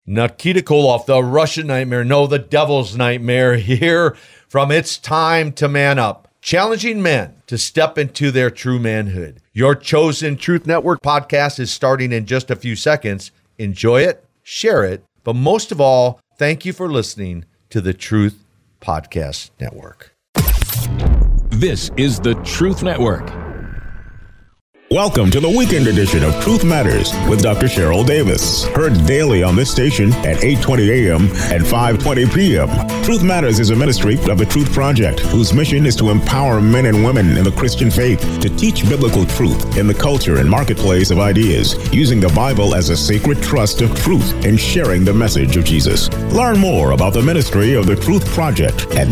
Nikita Koloff, the Russian nightmare, no, the devil's nightmare, here from It's Time to Man Up, challenging men to step into their true manhood. Your chosen Truth Network podcast is starting in just a few seconds. Enjoy it, share it, but most of all, thank you for listening to the Truth Podcast Network. This is the Truth Network. Welcome to the weekend edition of Truth Matters with Dr. Cheryl Davis. Heard daily on this station at 8:20 a.m. and 5:20 p.m. Truth Matters is a ministry of the Truth Project, whose mission is to empower men and women in the Christian faith to teach biblical truth in the culture and marketplace of ideas, using the Bible as a sacred trust of truth and sharing the message of Jesus. Learn more about the ministry of the Truth Project at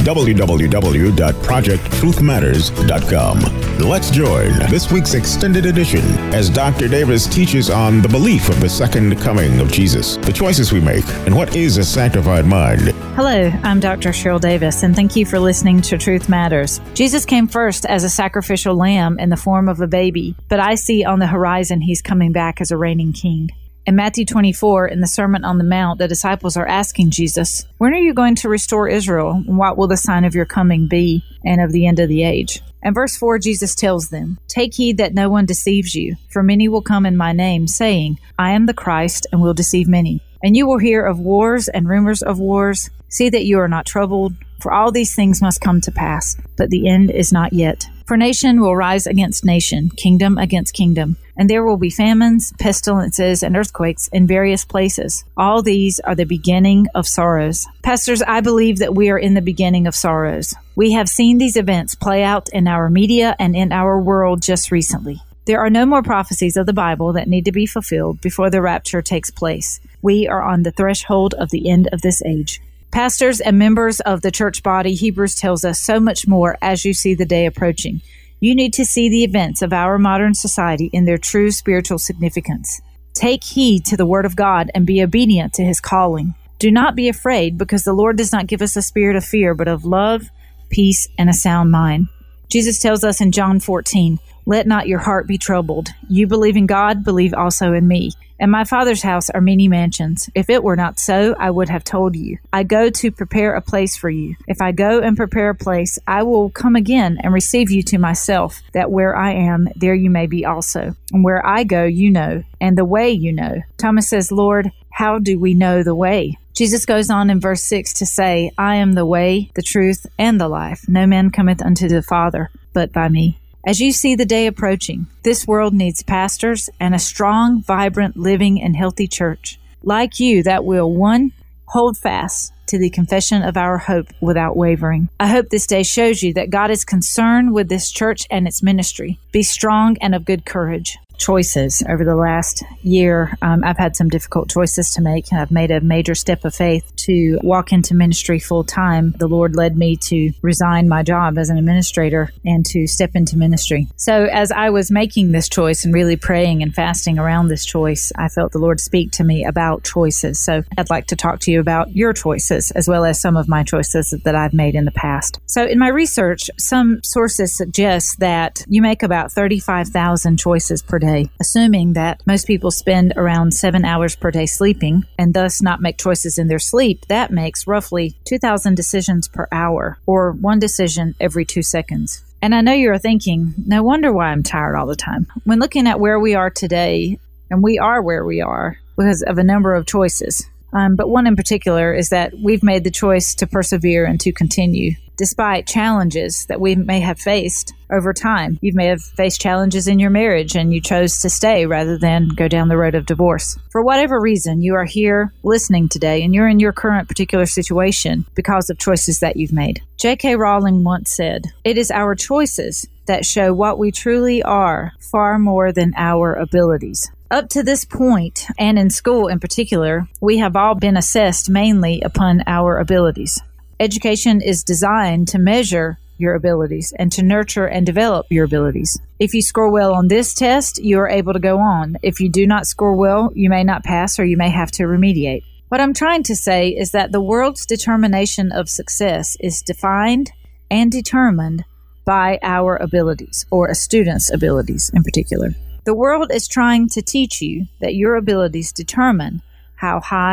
www.projecttruthmatters.com. Let's join this week's extended edition as Dr. Davis teaches on the belief of the second coming of Jesus, the choices we make, and what is a sanctified mind. Hello, I'm Dr. Cheryl Davis, and thank you for listening to Truth Matters. Jesus came first as a sacrificial lamb in the form of a baby, but I see on the horizon he's coming back as a reigning king. In Matthew 24, in the Sermon on the Mount, the disciples are asking Jesus, "When are you going to restore Israel? And what will the sign of your coming be and of the end of the age?" In verse 4, Jesus tells them, "Take heed that no one deceives you, for many will come in my name, saying, 'I am the Christ,' and will deceive many. And you will hear of wars and rumors of wars. See that you are not troubled, for all these things must come to pass, but the end is not yet. For nation will rise against nation, kingdom against kingdom, and there will be famines, pestilences, and earthquakes in various places. All these are the beginning of sorrows." Pastors, I believe that we are in the beginning of sorrows. We have seen these events play out in our media and in our world just recently. There are no more prophecies of the Bible that need to be fulfilled before the rapture takes place. We are on the threshold of the end of this age. Pastors and members of the church body, Hebrews tells us so much more as you see the day approaching. You need to see the events of our modern society in their true spiritual significance. Take heed to the Word of God and be obedient to His calling. Do not be afraid, because the Lord does not give us a spirit of fear, but of love, peace, and a sound mind. Jesus tells us in John 14, "Let not your heart be troubled. You believe in God, believe also in me. In my Father's house are many mansions. If it were not so, I would have told you. I go to prepare a place for you. If I go and prepare a place, I will come again and receive you to myself, that where I am, there you may be also. And where I go, you know, and the way you know." Thomas says, "Lord, how do we know the way?" Jesus goes on in verse 6 to say, "I am the way, the truth, and the life. No man cometh unto the Father but by me." As you see the day approaching, this world needs pastors and a strong, vibrant, living, and healthy church like you that will, 1, hold fast to the confession of our hope without wavering. I hope this day shows you that God is concerned with this church and its ministry. Be strong and of good courage. Choices. Over the last year, I've had some difficult choices to make, and I've made a major step of faith to walk into ministry full time. The Lord led me to resign my job as an administrator and to step into ministry. So as I was making this choice and really praying and fasting around this choice, I felt the Lord speak to me about choices. So I'd like to talk to you about your choices, as well as some of my choices that I've made in the past. So in my research, some sources suggest that you make about 35,000 choices per day, assuming that most people spend around 7 hours per day sleeping and thus not make choices in their sleep. That makes roughly 2,000 decisions per hour, or one decision every 2 seconds. And I know you're thinking, no wonder why I'm tired all the time. When looking at where we are today, and we are where we are because of a number of choices. But one in particular is that we've made the choice to persevere and to continue, despite challenges that we may have faced over time. You may have faced challenges in your marriage and you chose to stay rather than go down the road of divorce. For whatever reason, you are here listening today and you're in your current particular situation because of choices that you've made. J.K. Rowling once said, "It is our choices that show what we truly are far more than our abilities." Up to this point, and in school in particular, we have all been assessed mainly upon our abilities. Education is designed to measure your abilities and to nurture and develop your abilities. If you score well on this test, you are able to go on. If you do not score well, you may not pass or you may have to remediate. What I'm trying to say is that the world's determination of success is defined and determined by our abilities, or a student's abilities in particular. The world is trying to teach you that your abilities determine how high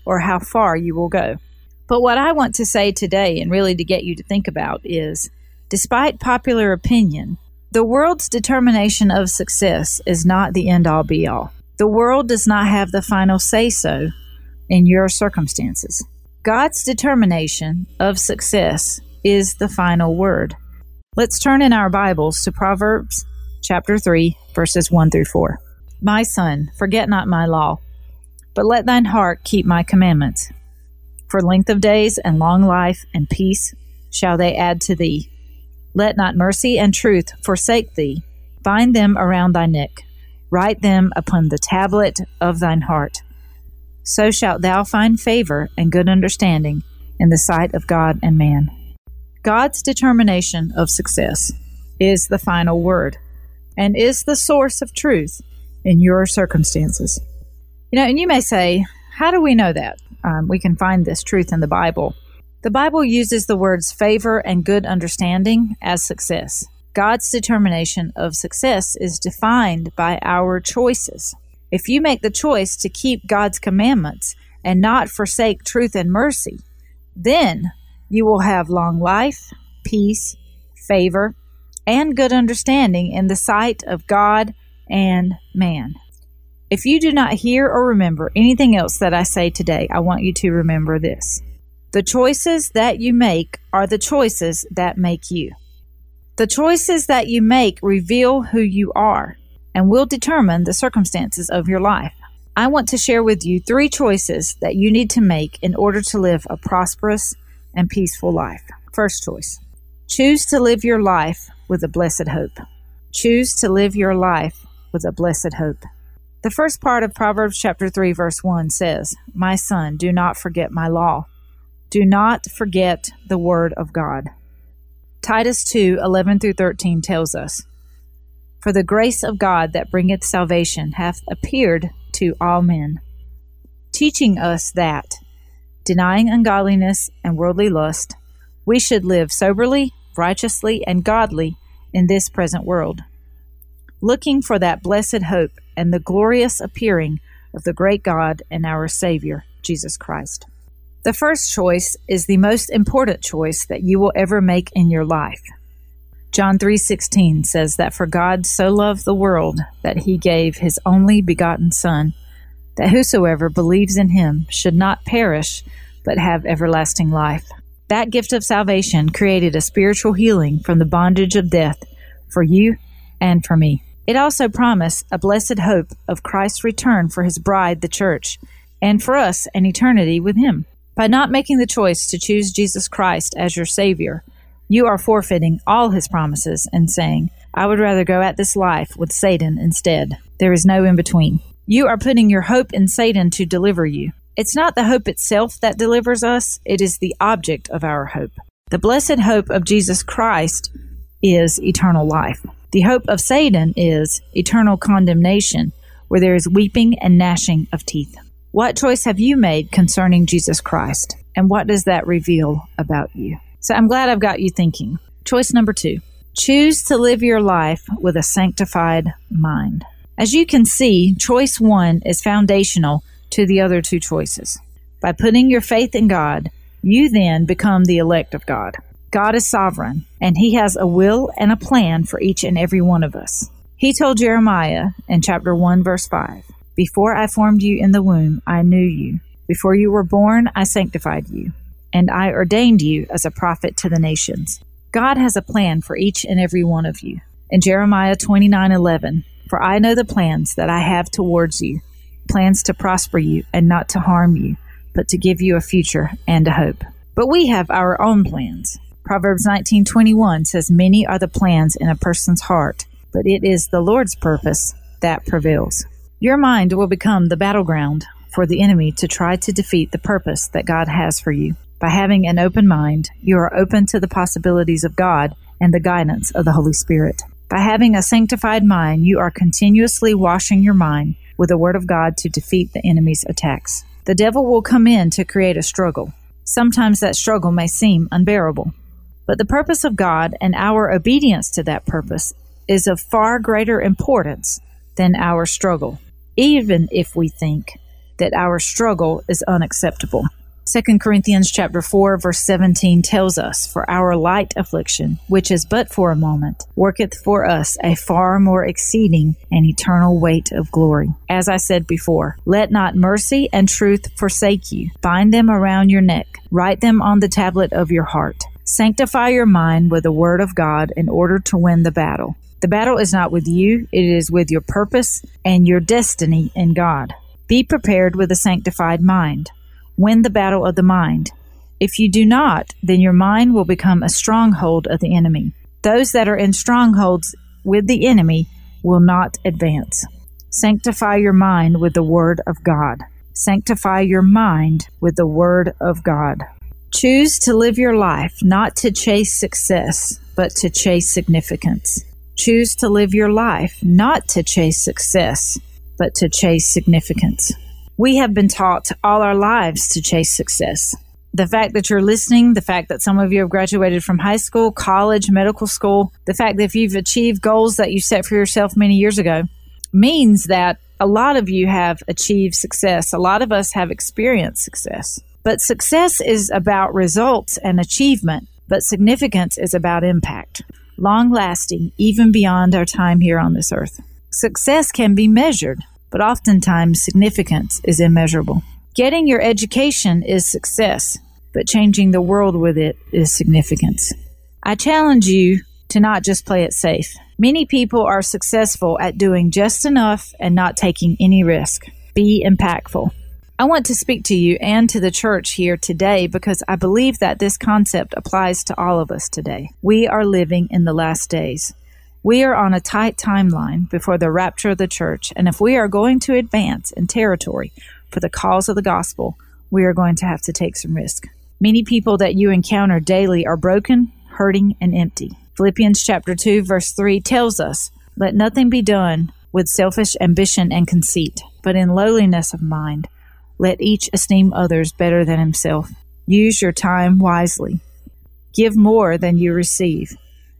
or how far you will go. But what I want to say today, and really to get you to think about, is despite popular opinion, the world's determination of success is not the end-all be-all. The world does not have the final say-so in your circumstances. God's determination of success is the final word. Let's turn in our Bibles to Proverbs chapter 3, verses 1 through 4. My son, forget not my law, but let thine heart keep my commandments. For length of days and long life and peace shall they add to thee. Let not mercy and truth forsake thee. Bind them around thy neck. Write them upon the tablet of thine heart. So shalt thou find favor and good understanding in the sight of God and man. God's determination of success is the final word and is the source of truth in your circumstances. And you may say, how do we know that? We can find this truth in the Bible. The Bible uses the words favor and good understanding as success. God's determination of success is defined by our choices. If you make the choice to keep God's commandments and not forsake truth and mercy, then you will have long life, peace, favor, and good understanding in the sight of God and man. If you do not hear or remember anything else that I say today, I want you to remember this. The choices that you make are the choices that make you. The choices that you make reveal who you are and will determine the circumstances of your life. I want to share with you 3 choices that you need to make in order to live a prosperous and peaceful life. First choice, choose to live your life with a blessed hope. Choose to live your life with a blessed hope. The first part of Proverbs chapter 3, verse 1 says, My son, do not forget my law. Do not forget the word of God. Titus 2, 11 through 13 tells us, For the grace of God that bringeth salvation hath appeared to all men, teaching us that, denying ungodliness and worldly lust, we should live soberly, righteously, and godly in this present world, looking for that blessed hope and the glorious appearing of the great God and our Savior, Jesus Christ. The first choice is the most important choice that you will ever make in your life. John 3:16 says that for God so loved the world that he gave his only begotten Son, that whosoever believes in him should not perish, but have everlasting life. That gift of salvation created a spiritual healing from the bondage of death for you and for me. It also promised a blessed hope of Christ's return for his bride, the church, and for us an eternity with him. By not making the choice to choose Jesus Christ as your Savior, you are forfeiting all his promises and saying, I would rather go at this life with Satan instead. There is no in between. You are putting your hope in Satan to deliver you. It's not the hope itself that delivers us, it is the object of our hope. The blessed hope of Jesus Christ is eternal life. The hope of Satan is eternal condemnation, where there is weeping and gnashing of teeth. What choice have you made concerning Jesus Christ? And what does that reveal about you? So I'm glad I've got you thinking. Choice number 2. Choose to live your life with a sanctified mind. As you can see, choice 1 is foundational to the other 2 choices. By putting your faith in God, you then become the elect of God. God is sovereign, and he has a will and a plan for each and every one of us. He told Jeremiah in chapter 1, verse 5, Before I formed you in the womb, I knew you. Before you were born, I sanctified you, and I ordained you as a prophet to the nations. God has a plan for each and every one of you. In Jeremiah 29:11, For I know the plans that I have towards you, plans to prosper you and not to harm you, but to give you a future and a hope. But we have our own plans. Proverbs 19:21 says, Many are the plans in a person's heart, but it is the Lord's purpose that prevails. Your mind will become the battleground for the enemy to try to defeat the purpose that God has for you. By having an open mind, you are open to the possibilities of God and the guidance of the Holy Spirit. By having a sanctified mind, you are continuously washing your mind with the Word of God to defeat the enemy's attacks. The devil will come in to create a struggle. Sometimes that struggle may seem unbearable. But the purpose of God and our obedience to that purpose is of far greater importance than our struggle, even if we think that our struggle is unacceptable. 2 Corinthians chapter 4, verse 17 tells us, "For our light affliction, which is but for a moment, worketh for us a far more exceeding and eternal weight of glory." As I said before, let not mercy and truth forsake you. Bind them around your neck. Write them on the tablet of your heart. Sanctify your mind with the word of God in order to win the battle. The battle is not with you, it is with your purpose and your destiny in God. Be prepared with a sanctified mind. Win the battle of the mind. If you do not, then your mind will become a stronghold of the enemy. Those that are in strongholds with the enemy will not advance. Sanctify your mind with the word of God. Sanctify your mind with the word of God. Choose to live your life not to chase success, but to chase significance. Choose to live your life not to chase success, but to chase significance. We have been taught all our lives to chase success. The fact that you're listening, the fact that some of you have graduated from high school, college, medical school, the fact that if you've achieved goals that you set for yourself many years ago, means that a lot of you have achieved success. A lot of us have experienced success. But success is about results and achievement, but significance is about impact, long-lasting, even beyond our time here on this earth. Success can be measured, but oftentimes significance is immeasurable. Getting your education is success, but changing the world with it is significance. I challenge you to not just play it safe. Many people are successful at doing just enough and not taking any risk. Be impactful. I want to speak to you and to the church here today because I believe that this concept applies to all of us today. We are living in the last days. We are on a tight timeline before the rapture of the church, and if we are going to advance in territory for the cause of the gospel, we are going to have to take some risk. Many people that you encounter daily are broken, hurting, and empty. Philippians chapter 2, verse 3 tells us, "Let nothing be done with selfish ambition and conceit, but in lowliness of mind, let each esteem others better than himself. Use your time wisely. Give more than you receive.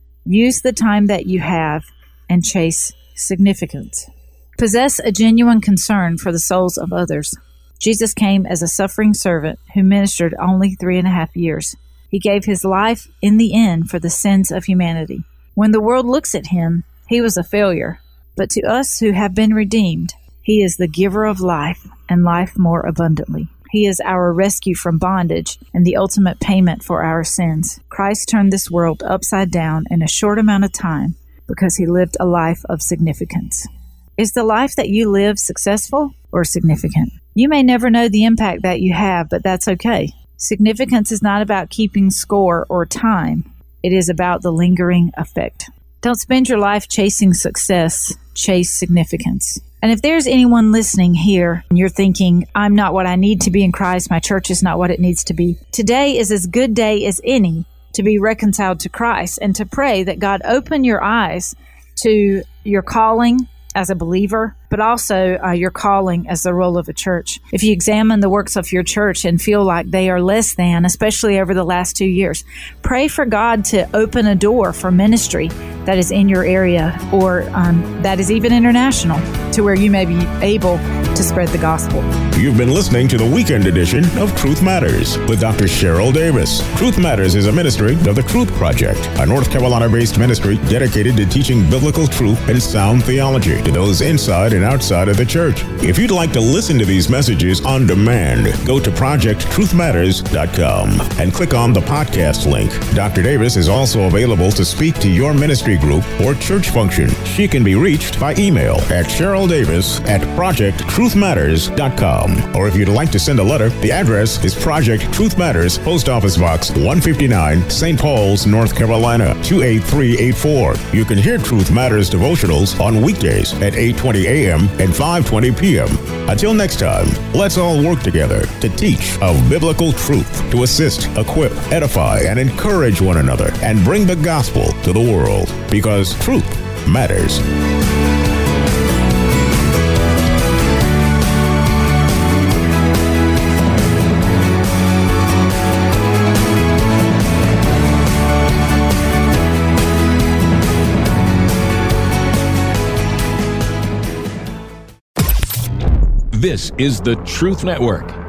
Use the time that you have and chase significance. Possess a genuine concern for the souls of others." Jesus came as a suffering servant who ministered only 3.5 years. He gave his life in the end for the sins of humanity. When the world looks at him, he was a failure. But to us who have been redeemed, he is the giver of life and life more abundantly. He is our rescue from bondage and the ultimate payment for our sins. Christ turned this world upside down in a short amount of time because he lived a life of significance. Is the life that you live successful or significant? You may never know the impact that you have, but that's okay. Significance is not about keeping score or time. It is about the lingering effect. Don't spend your life chasing success. Chase significance. And if there's anyone listening here and you're thinking, I'm not what I need to be in Christ, my church is not what it needs to be, today is as good day as any to be reconciled to Christ and to pray that God open your eyes to your calling as a believer, but also your calling as the role of a church. If you examine the works of your church and feel like they are less than, especially over the last 2 years, pray for God to open a door for ministry that is in your area or that is even international to where you may be able to spread the gospel. You've been listening to the weekend edition of Truth Matters with Dr. Cheryl Davis. Truth Matters is a ministry of the Truth Project, a North Carolina-based ministry dedicated to teaching biblical truth and sound theology to those inside and outside of the church. If you'd like to listen to these messages on demand, go to projecttruthmatters.com and click on the podcast link. Dr. Davis is also available to speak to your ministry group or church function. She can be reached by email at CherylDavis@projecttruthmatters.com. Or if you'd like to send a letter, the address is Project Truth Matters, Post Office Box 159, St. Paul's, North Carolina 28384. You can hear Truth Matters devotionals on weekdays at 8:20 a.m. and 5:20 p.m. Until next time, let's all work together to teach of biblical truth, to assist, equip, edify, and encourage one another, and bring the gospel to the world, because truth matters. This is the Truth Network.